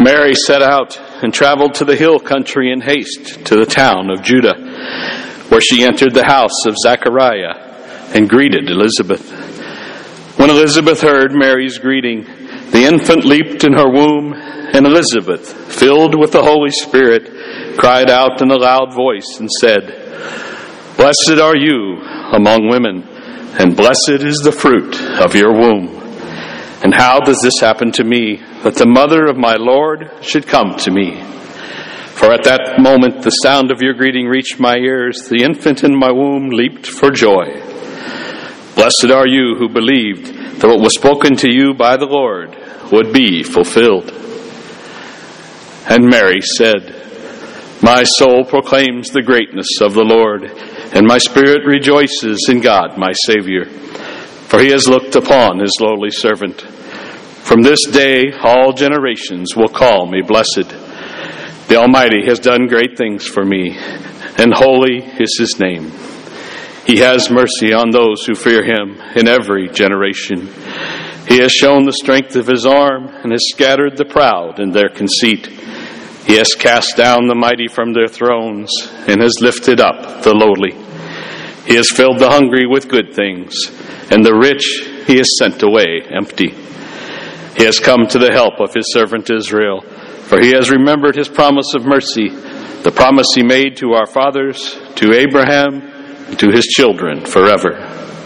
Mary set out and traveled to the hill country in haste to the town of Judah, where she entered the house of Zechariah and greeted Elizabeth. When Elizabeth heard Mary's greeting, the infant leaped in her womb, and Elizabeth, filled with the Holy Spirit, cried out in a loud voice and said, "Blessed are you among women, and blessed is the fruit of your womb. And how does this happen to me, that the mother of my Lord should come to me? For at that moment the sound of your greeting reached my ears. The infant in my womb leaped for joy. Blessed are you who believed that what was spoken to you by the Lord would be fulfilled." And Mary said, "My soul proclaims the greatness of the Lord, and my spirit rejoices in God my Savior. For he has looked upon his lowly servant. From this day all generations will call me blessed. The Almighty has done great things for me, and holy is his name. He has mercy on those who fear him in every generation. He has shown the strength of his arm, and has scattered the proud in their conceit. He has cast down the mighty from their thrones, and has lifted up the lowly. He has filled the hungry with good things, and the rich he has sent away empty. He has come to the help of his servant Israel, for he has remembered his promise of mercy, the promise he made to our fathers, to Abraham, and to his children forever."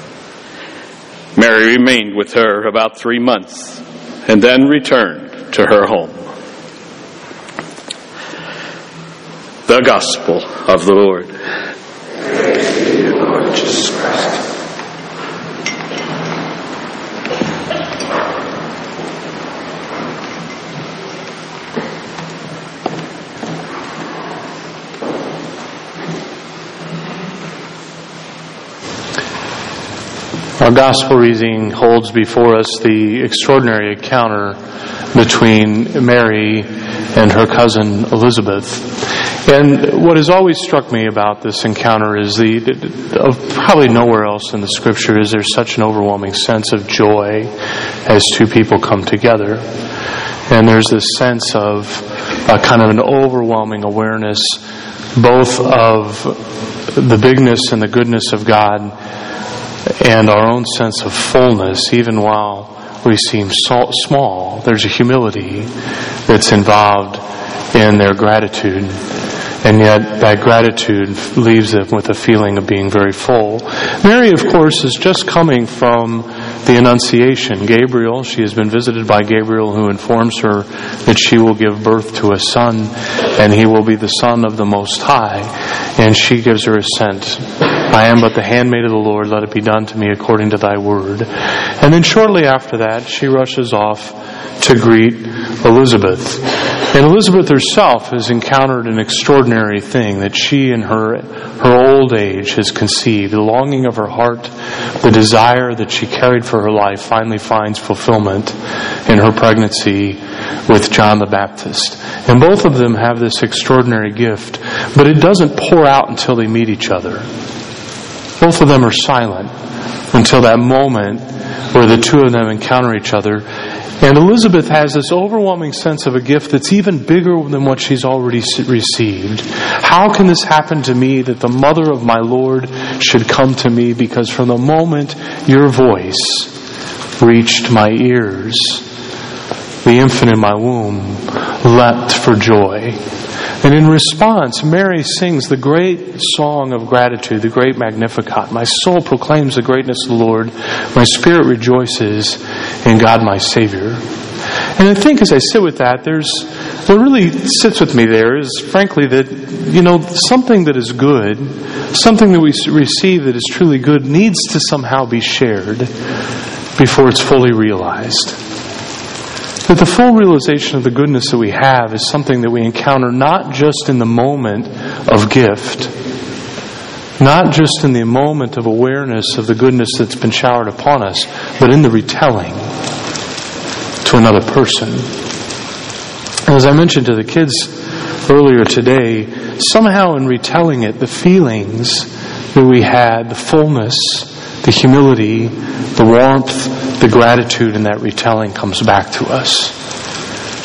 Mary remained with her about 3 months, and then returned to her home. The Gospel of the Lord. Praise to you, Lord Jesus Christ. Our gospel reading holds before us the extraordinary encounter between Mary and her cousin Elizabeth. And what has always struck me about this encounter is probably nowhere else in the scripture is there such an overwhelming sense of joy as two people come together. And there's this sense of kind of an overwhelming awareness both of the bigness and the goodness of God and our own sense of fullness, even while we seem small. There's a humility that's involved in their gratitude, and yet that gratitude leaves them with a feeling of being very full. Mary, of course, is just coming from the Annunciation. Gabriel, she has been visited by Gabriel, who informs her that she will give birth to a son, and he will be the Son of the Most High. And she gives her assent. "I am but the handmaid of the Lord, let it be done to me according to thy word." And then shortly after that, she rushes off to greet Elizabeth. And Elizabeth herself has encountered an extraordinary thing, that she in her old age has conceived. The longing of her heart, the desire that she carried for her life finally finds fulfillment in her pregnancy with John the Baptist. And both of them have this extraordinary gift, but it doesn't pour out until they meet each other. Both of them are silent until that moment where the two of them encounter each other. And Elizabeth has this overwhelming sense of a gift that's even bigger than what she's already received. How can this happen to me, that the mother of my Lord should come to me? Because from the moment your voice reached my ears, the infant in my womb leapt for joy. And in response, Mary sings the great song of gratitude, the great Magnificat. "My soul proclaims the greatness of the Lord. My spirit rejoices in God my Savior." And I think as I sit with that, what really sits with me there is frankly that, something that is good, something that we receive that is truly good needs to somehow be shared before it's fully realized. That the full realization of the goodness that we have is something that we encounter not just in the moment of gift, not just in the moment of awareness of the goodness that's been showered upon us, but in the retelling to another person. And as I mentioned to the kids earlier today, somehow in retelling it, the feelings that we had, the fullness, the humility, the warmth, the gratitude in that retelling comes back to us.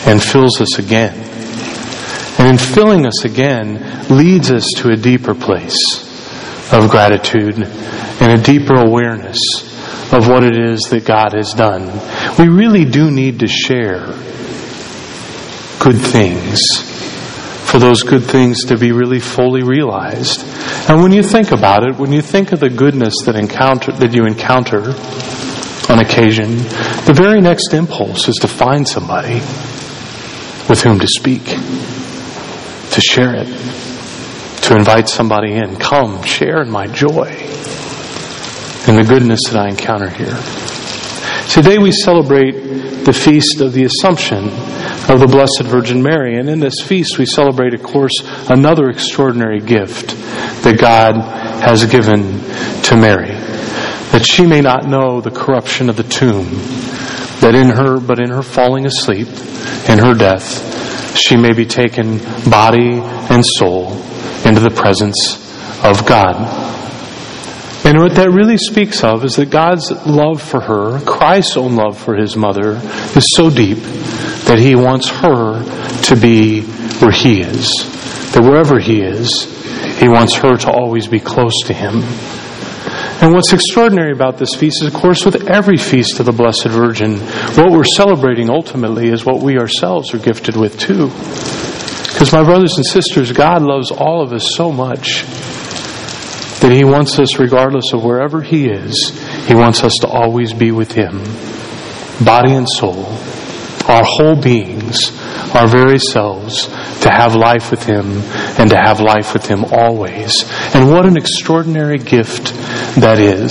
and fills us again. And in filling us again, leads us to a deeper place of gratitude and a deeper awareness of what it is that God has done. We really do need to share good things for those good things to be really fully realized. And when you think about it, when you think of the goodness that you encounter on occasion, the very next impulse is to find somebody with whom to speak, to share it, to invite somebody in. Come, share in my joy and the goodness that I encounter here. Today we celebrate the feast of the Assumption of the Blessed Virgin Mary. And in this feast we celebrate, of course, another extraordinary gift that God has given to Mary. That she may not know the corruption of the tomb, but in her falling asleep, in her death, she may be taken body and soul into the presence of God. And what that really speaks of is that God's love for her, Christ's own love for his mother, is so deep that he wants her to be where he is. That wherever he is, he wants her to always be close to him. And what's extraordinary about this feast is, of course, with every feast of the Blessed Virgin, what we're celebrating ultimately is what we ourselves are gifted with too. Because my brothers and sisters, God loves all of us so much that he wants us, regardless of wherever he is, he wants us to always be with him. Body and soul, our whole beings, our very selves, to have life with him and to have life with him always. And what an extraordinary gift that is.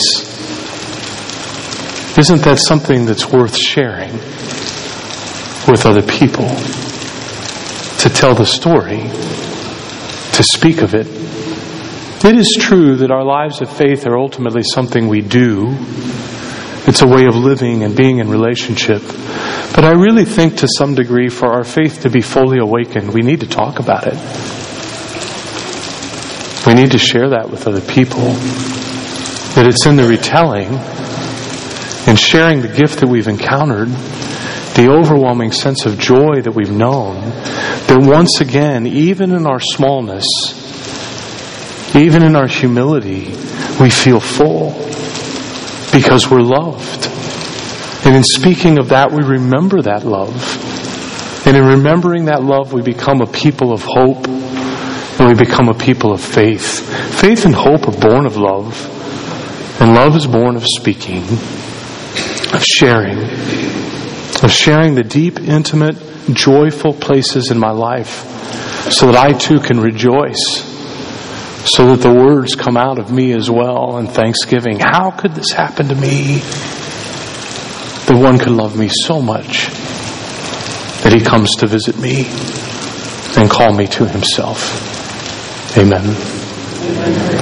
Isn't that something that's worth sharing with other people? To tell the story, to speak of it. It is true that our lives of faith are ultimately something we do. It's a way of living and being in relationship. But I really think to some degree, for our faith to be fully awakened, we need to talk about it. We need to share that with other people. That it's in the retelling and sharing the gift that we've encountered, the overwhelming sense of joy that we've known, that once again, even in our smallness, even in our humility, we feel full because we're loved. And in speaking of that, we remember that love. And in remembering that love, we become a people of hope and we become a people of faith. Faith and hope are born of love. And love is born of speaking, of sharing the deep, intimate, joyful places in my life so that I too can rejoice. So that the words come out of me as well in thanksgiving. How could this happen to me? That one could love me so much that he comes to visit me and call me to himself. Amen.